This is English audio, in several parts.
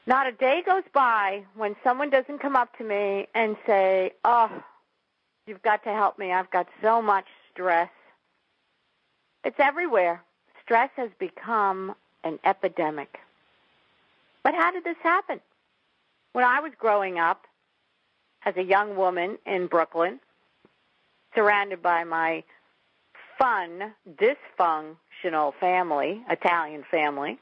Not a day goes by when someone doesn't come up to me and say, oh, you've got to help me. I've got so much stress. It's everywhere. Stress has become an epidemic. But how did this happen? When I was growing up as a young woman in Brooklyn, surrounded by my fun, dysfunctional family, Italian family,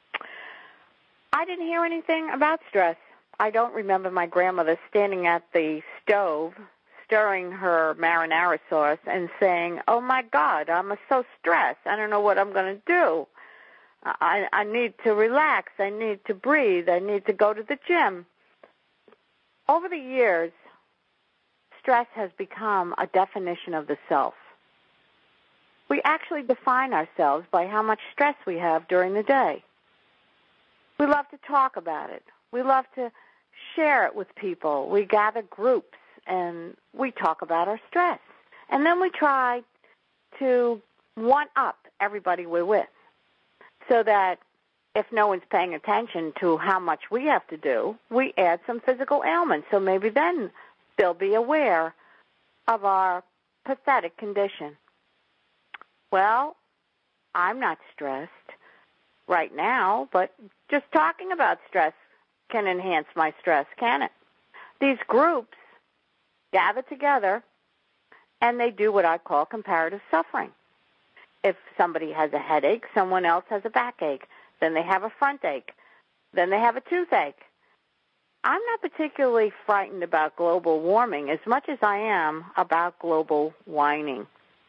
I didn't hear anything about stress. I don't remember my grandmother standing at the stove, stirring her marinara sauce and saying, oh, my God, I'm so stressed. I don't know what I'm going to do. I need to relax. I need to breathe. I need to go to the gym. Over the years, stress has become a definition of the self. We actually define ourselves by how much stress we have during the day. We love to talk about it. We love to share it with people. We gather groups and we talk about our stress. And then we try to one-up everybody we're with so that if no one's paying attention to how much we have to do, we add some physical ailments. So maybe then they'll be aware of our pathetic condition. Well, I'm not stressed right now, but just talking about stress can enhance my stress, can it? These groups gather together, and they do what I call comparative suffering. If somebody has a headache, someone else has a backache, then they have a front ache, then they have a toothache. I'm not particularly frightened about global warming as much as I am about global whining.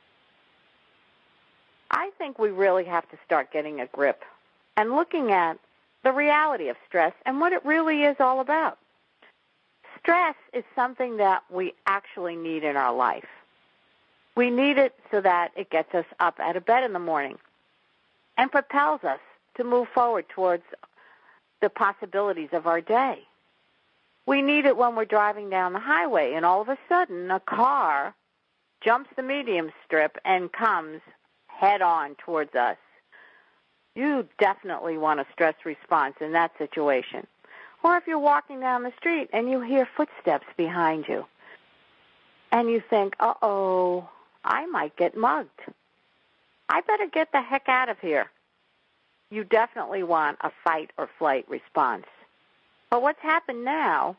I think we really have to start getting a grip and looking at the reality of stress and what it really is all about. Stress is something that we actually need in our life. We need it so that it gets us up out of bed in the morning and propels us to move forward towards the possibilities of our day. We need it when we're driving down the highway and all of a sudden a car jumps the medium strip and comes head on towards us. You definitely want a stress response in that situation. Or if you're walking down the street and you hear footsteps behind you and you think, uh-oh, I might get mugged. I better get the heck out of here. You definitely want a fight or flight response. But what's happened now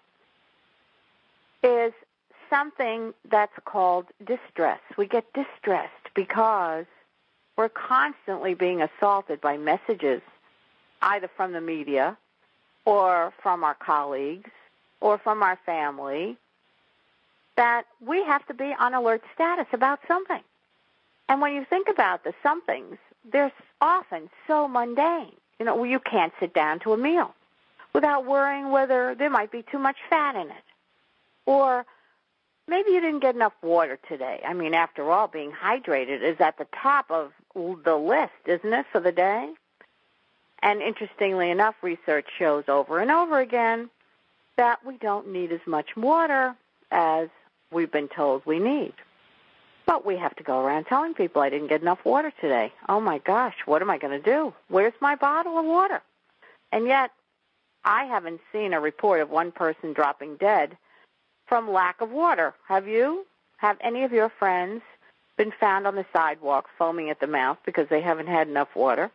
is something that's called distress. We get distressed because we're constantly being assaulted by messages, either from the media or from our colleagues or from our family, that we have to be on alert status about something. And when you think about the somethings, they're often so mundane. You know, you can't sit down to a meal without worrying whether there might be too much fat in it. Or maybe you didn't get enough water today. I mean, after all, being hydrated is at the top of the list, isn't it, for the day? And interestingly enough, research shows over and over again that we don't need as much water as we've been told we need. But we have to go around telling people I didn't get enough water today. Oh, my gosh, what am I going to do? Where's my bottle of water? And yet I haven't seen a report of one person dropping dead from lack of water. Have you? Have any of your friends been found on the sidewalk foaming at the mouth because they haven't had enough water?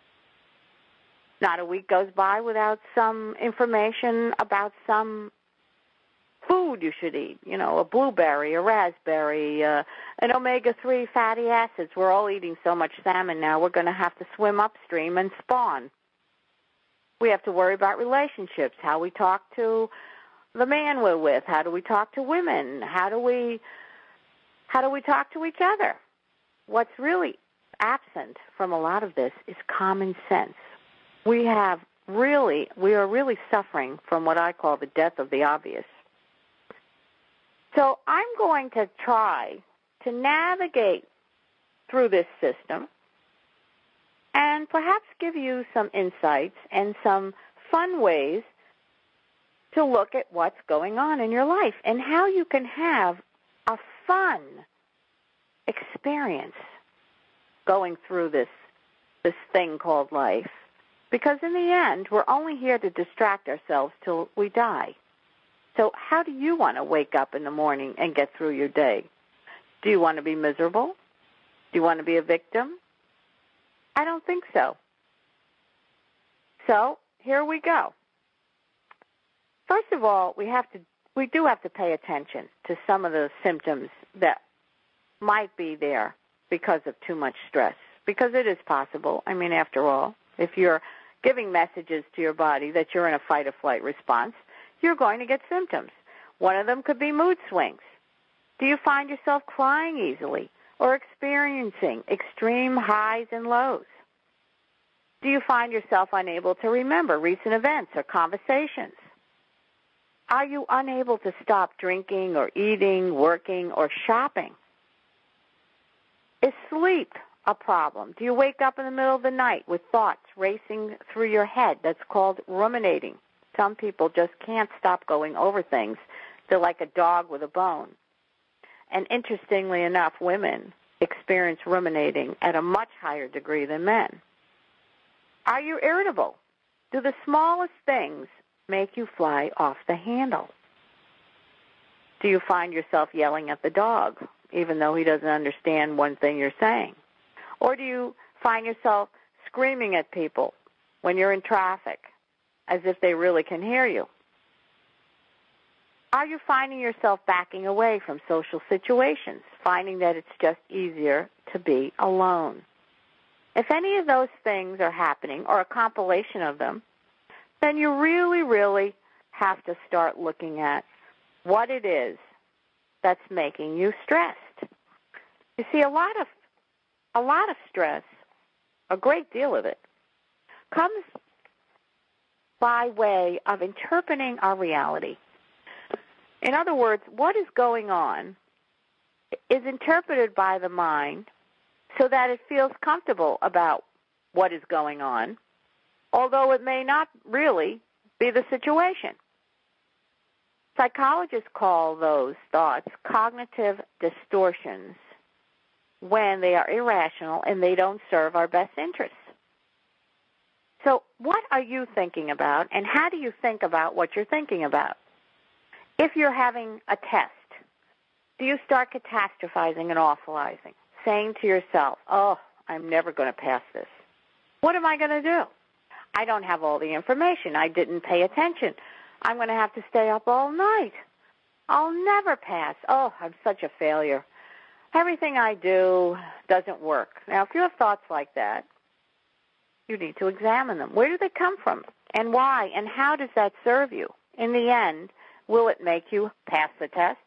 Not a week goes by without some information about some food you should eat, you know, a blueberry, a raspberry, an omega-3 fatty acids. We're all eating so much salmon now, we're going to have to swim upstream and spawn. We have to worry about relationships, how we talk to the man we're with, how do we talk to women, how do we talk to each other. What's really absent from a lot of this is common sense. We are really suffering from what I call the death of the obvious. So I'm going to try to navigate through this system and perhaps give you some insights and some fun ways to look at what's going on in your life and how you can have a fun experience going through this thing called life Because in the end, we're only here to distract ourselves till we die. So how do you want to wake up in the morning and get through your day? Do you want to be miserable? Do you want to be a victim? I don't think so. So here we go. First of all, we do have to pay attention to some of the symptoms that might be there because of too much stress, because it is possible. I mean, after all, if you're giving messages to your body that you're in a fight-or-flight response, you're going to get symptoms. One of them could be mood swings. Do you find yourself crying easily or experiencing extreme highs and lows? Do you find yourself unable to remember recent events or conversations? Are you unable to stop drinking or eating, working, or shopping? Is sleep a problem? Do you wake up in the middle of the night with thoughts racing through your head? That's called ruminating. Some people just can't stop going over things. They're like a dog with a bone. And interestingly enough, women experience ruminating at a much higher degree than men. Are you irritable? Do the smallest things make you fly off the handle? Do you find yourself yelling at the dog, even though he doesn't understand one thing you're saying? Or do you find yourself screaming at people when you're in traffic, as if they really can hear you? Are you finding yourself backing away from social situations, finding that it's just easier to be alone? If any of those things are happening, or a compilation of them, then you really, really have to start looking at what it is that's making you stressed. You see, a lot of stress, a great deal of it, comes by way of interpreting our reality. In other words, what is going on is interpreted by the mind so that it feels comfortable about what is going on, although it may not really be the situation. Psychologists call those thoughts cognitive distortions when they are irrational and they don't serve our best interests. So what are you thinking about, and how do you think about what you're thinking about? If you're having a test, do you start catastrophizing and awfulizing, saying to yourself, oh, I'm never going to pass this. What am I going to do? I don't have all the information. I didn't pay attention. I'm going to have to stay up all night. I'll never pass. Oh, I'm such a failure. Everything I do doesn't work. Now, if you have thoughts like that, you need to examine them. Where do they come from, and why, and how does that serve you? In the end, will it make you pass the test?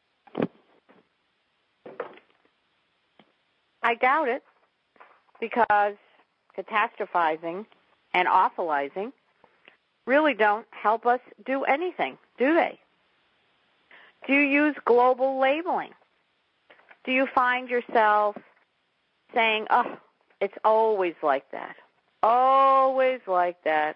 I doubt it, because catastrophizing and awfulizing really don't help us do anything, do they? Do you use global labeling? Do you find yourself saying, oh, it's always like that, always like that.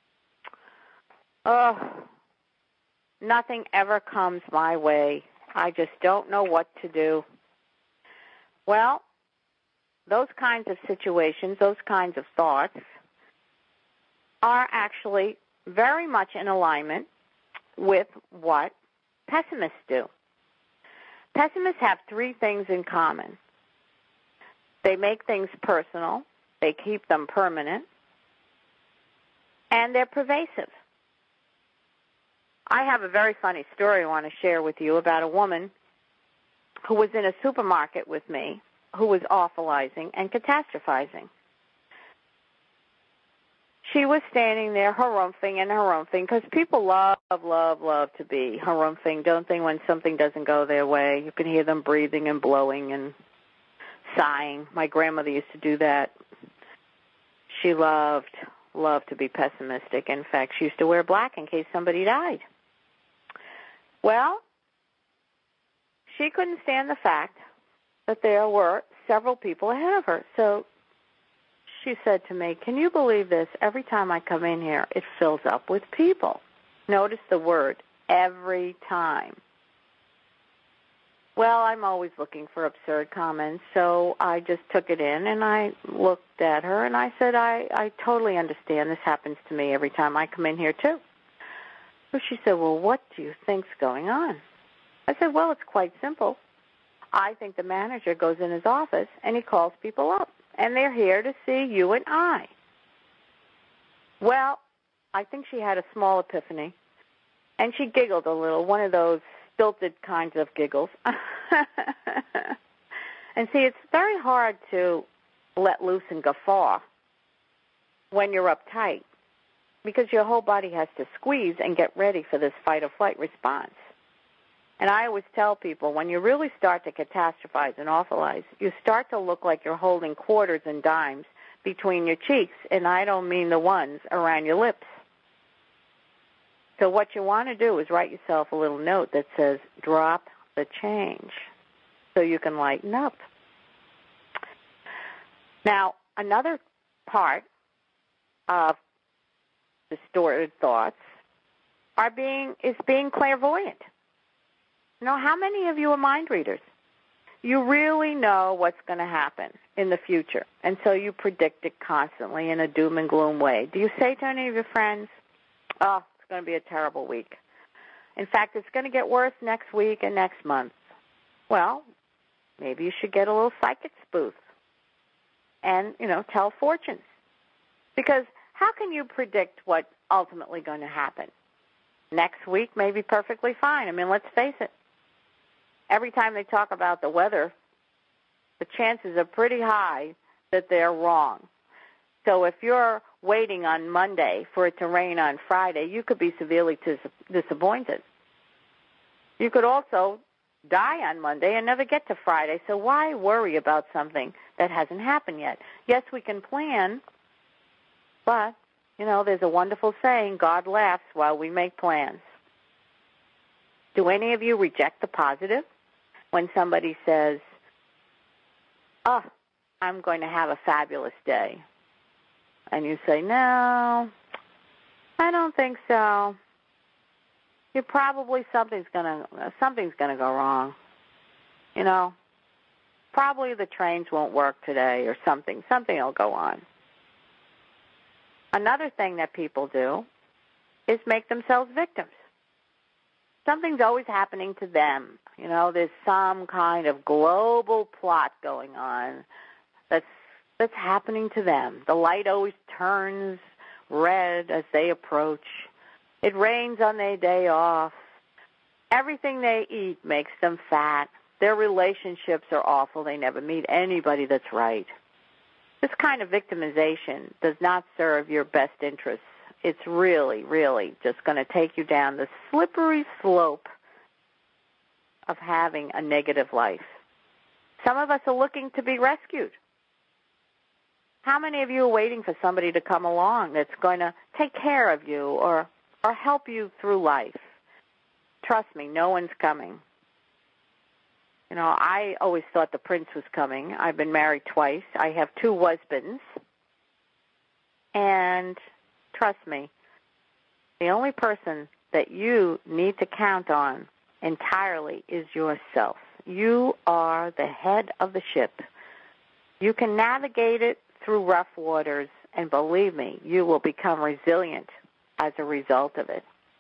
Oh, nothing ever comes my way. I just don't know what to do. Well, those kinds of situations, those kinds of thoughts are actually very much in alignment with what pessimists do. Pessimists have three things in common. They make things personal, they keep them permanent, and they're pervasive. I have a very funny story I want to share with you about a woman who was in a supermarket with me who was awfulizing and catastrophizing. She was standing there harumphing and harumphing, because people love to be harumphing, don't they, when something doesn't go their way? You can hear them breathing and blowing and sighing. My grandmother used to do that. She loved to be pessimistic. In fact, she used to wear black in case somebody died. Well, she couldn't stand the fact that there were several people ahead of her. So she said to me, can you believe this? Every time I come in here, it fills up with people. Notice the word, every time. Well, I'm always looking for absurd comments, so I just took it in and I looked at her and I said, I totally understand. This happens to me every time I come in here, too. So she said, well, what do you think's going on? I said, well, it's quite simple. I think the manager goes in his office and he calls people up, and they're here to see you and I. Well, I think she had a small epiphany, and she giggled a little, one of those stilted kinds of giggles. And see, it's very hard to let loose and guffaw when you're uptight because your whole body has to squeeze and get ready for this fight-or-flight response. And I always tell people, when you really start to catastrophize and awfulize, you start to look like you're holding quarters and dimes between your cheeks, and I don't mean the ones around your lips. So what you want to do is write yourself a little note that says, drop the change, so you can lighten up. Now, another part of distorted thoughts is being clairvoyant. You know, how many of you are mind readers? You really know what's going to happen in the future, and so you predict it constantly in a doom and gloom way. Do you say to any of your friends, oh, it's going to be a terrible week? In fact, it's going to get worse next week and next month. Well, maybe you should get a little psychic spoof and, tell fortunes. Because how can you predict what's ultimately going to happen? Next week may be perfectly fine. I mean, let's face it. Every time they talk about the weather, the chances are pretty high that they're wrong. So if you're waiting on Monday for it to rain on Friday, you could be severely disappointed. You could also die on Monday and never get to Friday. So why worry about something that hasn't happened yet? Yes, we can plan, but, there's a wonderful saying, God laughs while we make plans. Do any of you reject the positive when somebody says, oh, I'm going to have a fabulous day? And you say, no, I don't think so. You're probably something's gonna go wrong. Probably the trains won't work today or something. Something will go on. Another thing that people do is make themselves victims. Something's always happening to them. There's some kind of global plot going on that's happening to them. The light always turns red as they approach. It rains on their day off. Everything they eat makes them fat. Their relationships are awful. They never meet anybody that's right. This kind of victimization does not serve your best interests. It's really, really just going to take you down the slippery slope of having a negative life. Some of us are looking to be rescued. How many of you are waiting for somebody to come along that's going to take care of you or help you through life? Trust me, no one's coming. I always thought the prince was coming. I've been married twice. I have 2 husbands. And trust me, the only person that you need to count on entirely is yourself. You are the head of the ship. You can navigate it through rough waters, and believe me, you will become resilient as a result of it.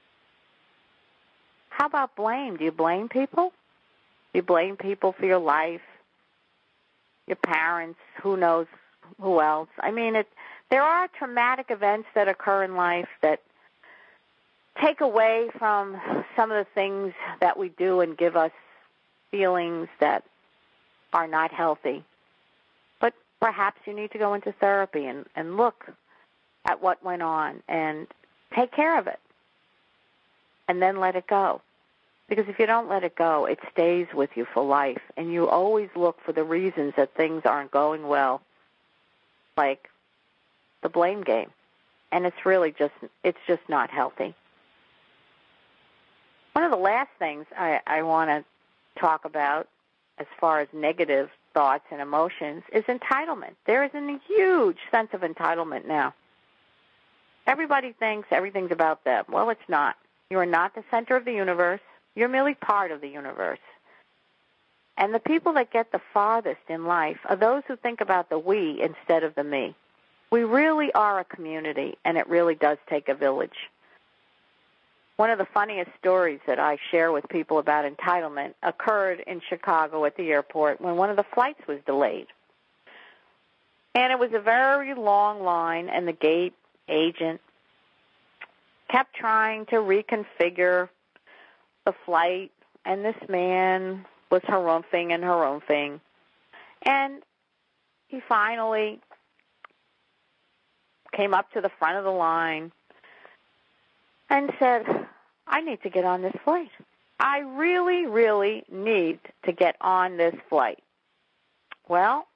How about blame? Do you blame people? Do you blame people for your life, your parents, who knows who else? I mean, there are traumatic events that occur in life that take away from some of the things that we do and give us feelings that are not healthy. But perhaps you need to go into therapy and look at what went on and take care of it and then let it go. Because if you don't let it go, it stays with you for life, and you always look for the reasons that things aren't going well, like the blame game. And it's really just not healthy. One of the last things I want to talk about as far as negative thoughts and emotions is entitlement. There is a huge sense of entitlement now. Everybody thinks everything's about them. Well, it's not. You are not the center of the universe. You're merely part of the universe. And the people that get the farthest in life are those who think about the we instead of the me. We really are a community, and it really does take a village. One of the funniest stories that I share with people about entitlement occurred in Chicago at the airport when one of the flights was delayed. And it was a very long line, and the gate agent kept trying to reconfigure the flight, and this man was harumphing and harumphing. And he finally came up to the front of the line and said, I need to get on this flight. I really, really need to get on this flight. Well,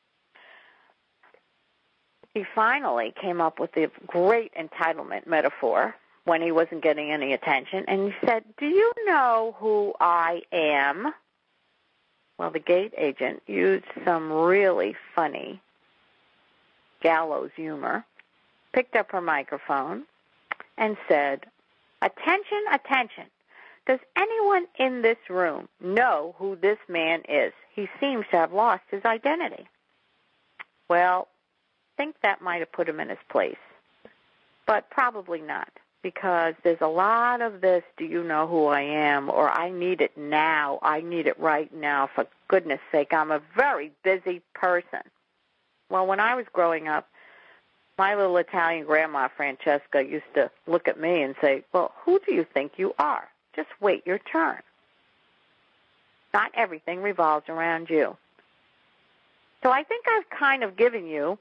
he finally came up with the great entitlement metaphor when he wasn't getting any attention, and he said, do you know who I am? Well, the gate agent used some really funny gallows humor, picked up her microphone, and said, attention, attention. Does anyone in this room know who this man is? He seems to have lost his identity. Well, I think that might have put him in his place, but probably not, because there's a lot of this, do you know who I am, or I need it now, I need it right now, for goodness sake, I'm a very busy person. Well, when I was growing up, my little Italian grandma, Francesca, used to look at me and say, well, who do you think you are? Just wait your turn. Not everything revolves around you. So I think I've kind of given you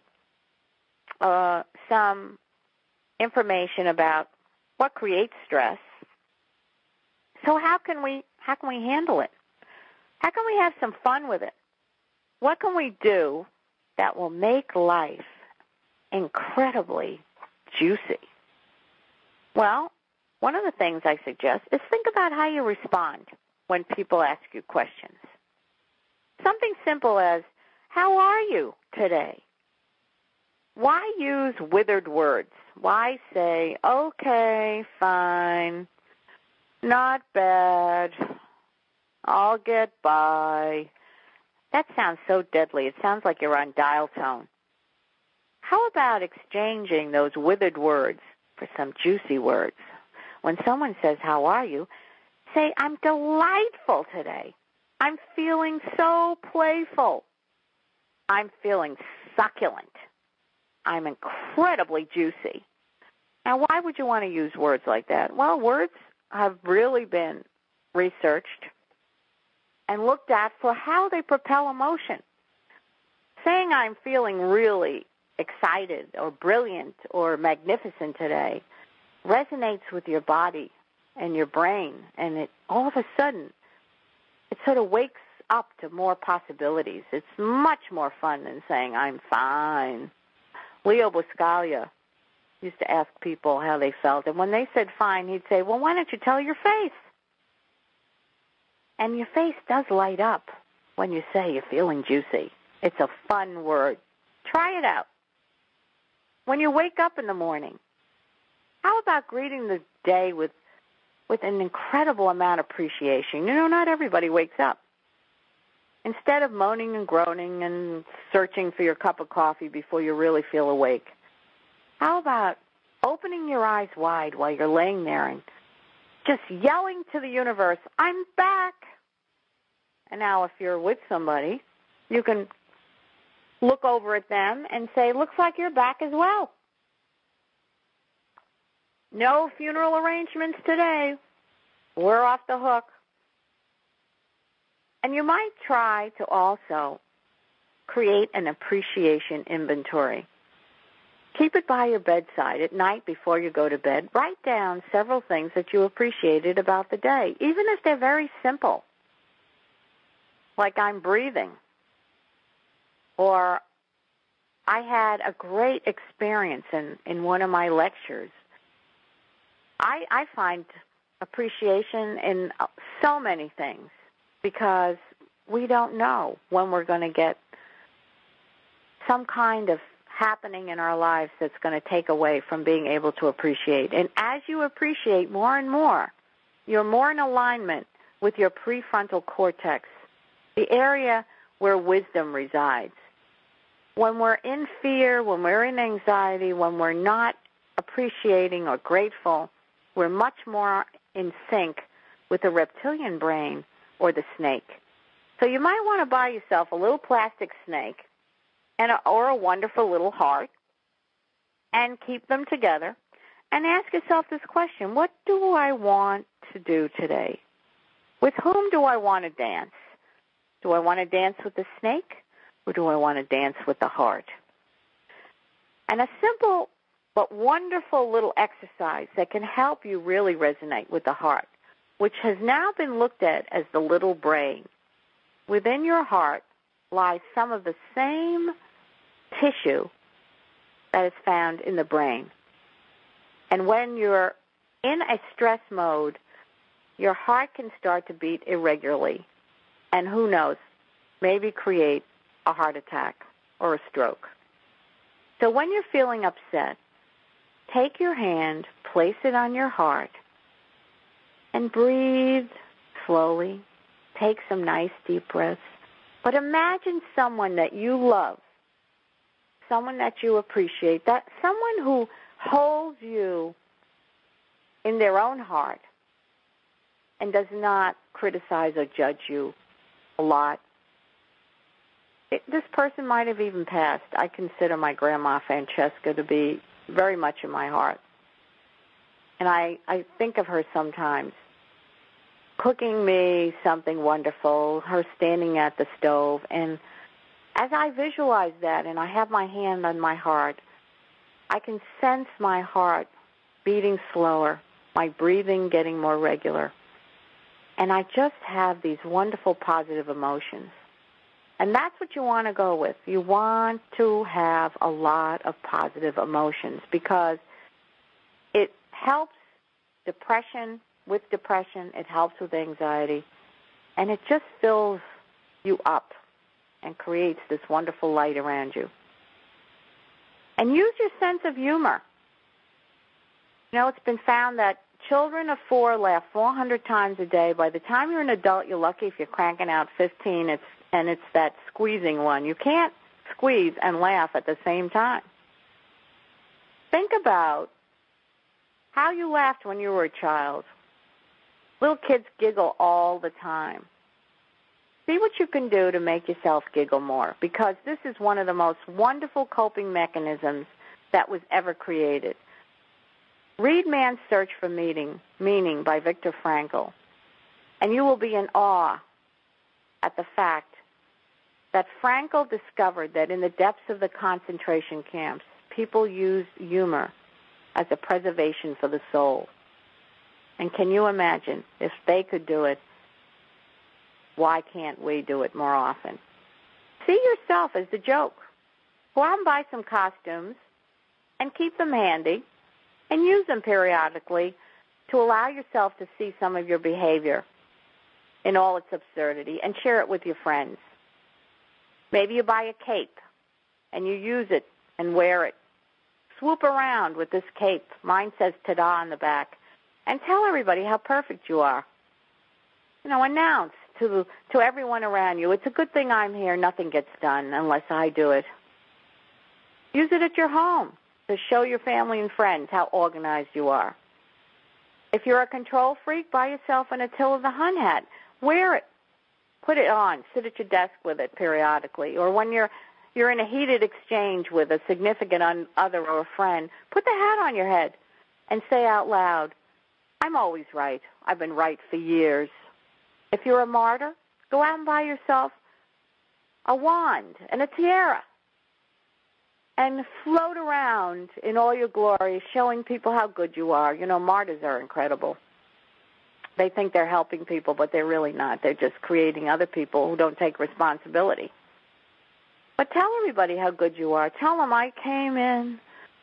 some information about what creates stress. So how can we handle it? How can we have some fun with it? What can we do that will make life incredibly juicy? Well, one of the things I suggest is think about how you respond when people ask you questions. Something simple as, how are you today? Why use withered words? Why say, okay, fine, not bad, I'll get by? That sounds so deadly. It sounds like you're on dial tone. How about exchanging those withered words for some juicy words? When someone says, how are you, say, I'm delightful today. I'm feeling so playful. I'm feeling succulent. I'm incredibly juicy. Now, why would you want to use words like that? Well, words have really been researched and looked at for how they propel emotion. Saying I'm feeling really excited or brilliant or magnificent today resonates with your body and your brain, and it all of a sudden it sort of wakes up to more possibilities. It's much more fun than saying I'm fine. Leo Buscaglia used to ask people how they felt, and when they said fine, he'd say, well, why don't you tell your face? And your face does light up when you say you're feeling juicy. It's a fun word. Try it out. When you wake up in the morning, how about greeting the day with an incredible amount of appreciation? You know, not everybody wakes up. Instead of moaning and groaning and searching for your cup of coffee before you really feel awake, how about opening your eyes wide while you're laying there and just yelling to the universe, I'm back. And now if you're with somebody, you can look over at them and say, looks like you're back as well. No funeral arrangements today. We're off the hook. And you might try to also create an appreciation inventory. Keep it by your bedside at night before you go to bed. Write down several things that you appreciated about the day, even if they're very simple, like I'm breathing, or I had a great experience in one of my lectures. I find appreciation in so many things because we don't know when we're going to get some kind of happening in our lives that's going to take away from being able to appreciate. And as you appreciate more and more, you're more in alignment with your prefrontal cortex, the area where wisdom resides. When we're in fear, when we're in anxiety, when we're not appreciating or grateful, we're much more in sync with the reptilian brain or the snake. So you might want to buy yourself a little plastic snake or a wonderful little heart and keep them together and ask yourself this question: what do I want to do today? With whom do I want to dance? Do I want to dance with the snake, or do I want to dance with the heart? And a simple but wonderful little exercise that can help you really resonate with the heart, which has now been looked at as the little brain. Within your heart lies some of the same tissue that is found in the brain. And when you're in a stress mode, your heart can start to beat irregularly. And who knows, maybe create a heart attack or a stroke. So when you're feeling upset, take your hand, place it on your heart, and breathe slowly. Take some nice deep breaths. But imagine someone that you love, someone that you appreciate, that someone who holds you in their own heart and does not criticize or judge you a lot. This person might have even passed. I consider my grandma Francesca to be very much in my heart. And I think of her sometimes, cooking me something wonderful, her standing at the stove. And as I visualize that and I have my hand on my heart, I can sense my heart beating slower, my breathing getting more regular. And I just have these wonderful positive emotions. And that's what you want to go with. You want to have a lot of positive emotions because it helps depression. With depression, it helps with anxiety. And it just fills you up and creates this wonderful light around you. And use your sense of humor. You know, it's been found that children of 4 laugh 400 times a day. By the time you're an adult, you're lucky if you're cranking out 15. It's that squeezing one. You can't squeeze and laugh at the same time. Think about how you laughed when you were a child. Little kids giggle all the time. See what you can do to make yourself giggle more, because this is one of the most wonderful coping mechanisms that was ever created. Read Man's Search for Meaning by Viktor Frankl, and you will be in awe at the fact that Frankl discovered that in the depths of the concentration camps, people used humor as a preservation for the soul. And can you imagine, if they could do it, why can't we do it more often? See yourself as the joke. Go out and buy some costumes and keep them handy and use them periodically to allow yourself to see some of your behavior in all its absurdity and share it with your friends. Maybe you buy a cape and you use it and wear it. Swoop around with this cape. Mine says "ta-da" on the back. And tell everybody how perfect you are. You know, announce to everyone around you, it's a good thing I'm here. Nothing gets done unless I do it. Use it at your home to show your family and friends how organized you are. If you're a control freak, buy yourself an Attila the Hun hat. Wear it. Put it on. Sit at your desk with it periodically. Or when you're in a heated exchange with a significant other or a friend, put the hat on your head and say out loud, "I'm always right. I've been right for years." If you're a martyr, go out and buy yourself a wand and a tiara and float around in all your glory, showing people how good you are. You know, martyrs are incredible. They think they're helping people, but they're really not. They're just creating other people who don't take responsibility. But tell everybody how good you are. Tell them, I came in,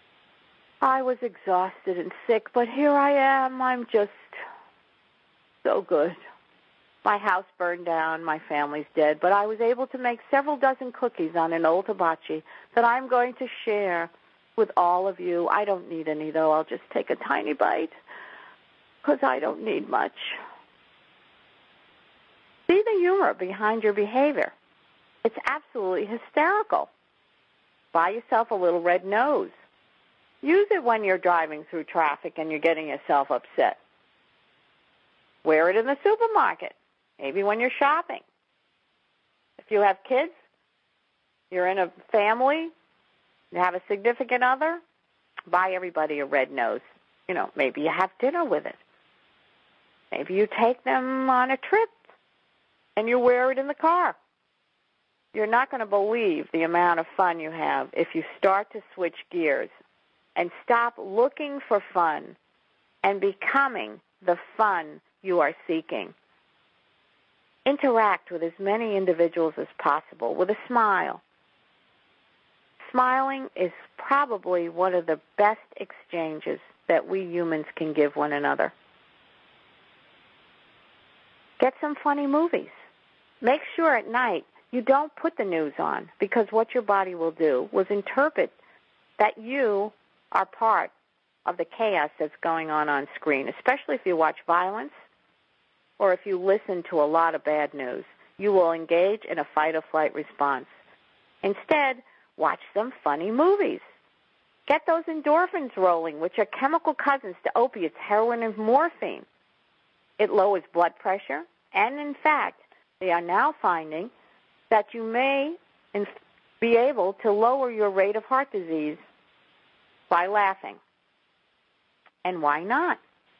I was exhausted and sick, but here I am. I'm just so good. My house burned down, my family's dead, but I was able to make several dozen cookies on an old hibachi that I'm going to share with all of you. I don't need any, though. I'll just take a tiny bite because I don't need much. See the humor behind your behavior. It's absolutely hysterical. Buy yourself a little red nose. Use it when you're driving through traffic and you're getting yourself upset. Wear it in the supermarket, maybe when you're shopping. If you have kids, you're in a family, you have a significant other, buy everybody a red nose. Maybe you have dinner with it. Maybe you take them on a trip and you wear it in the car. You're not going to believe the amount of fun you have if you start to switch gears and stop looking for fun and becoming the fun you are seeking. Interact with as many individuals as possible with a smile. Smiling is probably one of the best exchanges that we humans can give one another. Get some funny movies. Make sure at night you don't put the news on, because what your body will do is interpret that you are part of the chaos that's going on screen, especially if you watch violence or if you listen to a lot of bad news. You will engage in a fight-or-flight response. Instead, watch some funny movies. Get those endorphins rolling, which are chemical cousins to opiates, heroin, and morphine. It lowers blood pressure, and in fact, they are now finding that you may be able to lower your rate of heart disease by laughing. And why not?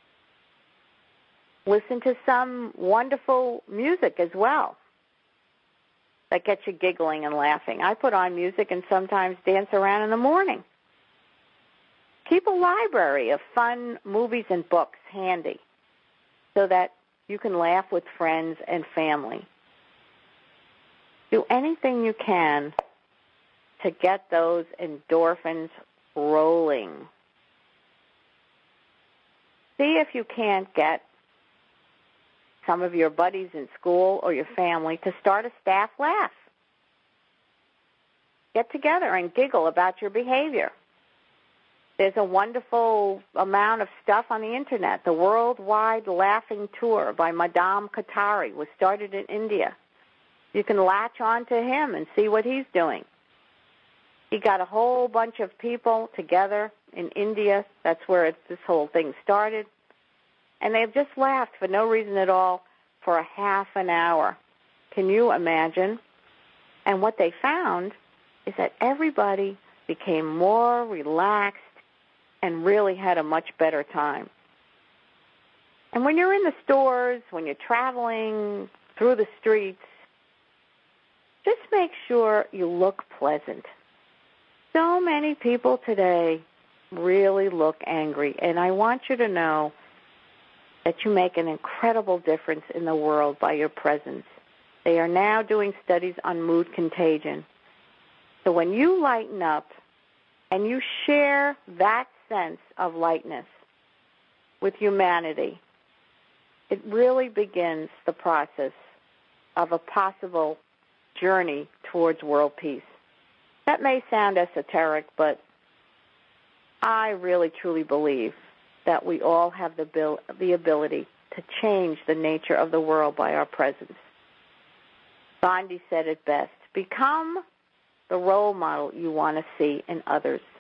Listen to some wonderful music as well that gets you giggling and laughing. I put on music and sometimes dance around in the morning. Keep a library of fun movies and books handy so that you can laugh with friends and family. Do anything you can to get those endorphins rolling. See if you can't get some of your buddies in school or your family to start a staff laugh. Get together and giggle about your behavior. There's a wonderful amount of stuff on the Internet. The Worldwide Laughing Tour by Madame Katari was started in India. You can latch on to him and see what he's doing. He got a whole bunch of people together in India. That's where this whole thing started. And they've just laughed for no reason at all for a half an hour. Can you imagine? And what they found is that everybody became more relaxed and really had a much better time. And when you're in the stores, when you're traveling through the streets, just make sure you look pleasant. So many people today really look angry, and I want you to know that you make an incredible difference in the world by your presence. They are now doing studies on mood contagion. So when you lighten up and you share that sense of lightness with humanity, it really begins the process of a possible journey towards world peace. That may sound esoteric, but I really truly believe that we all have the ability to change the nature of the world by our presence. Gandhi said it best: become the role model you want to see in others.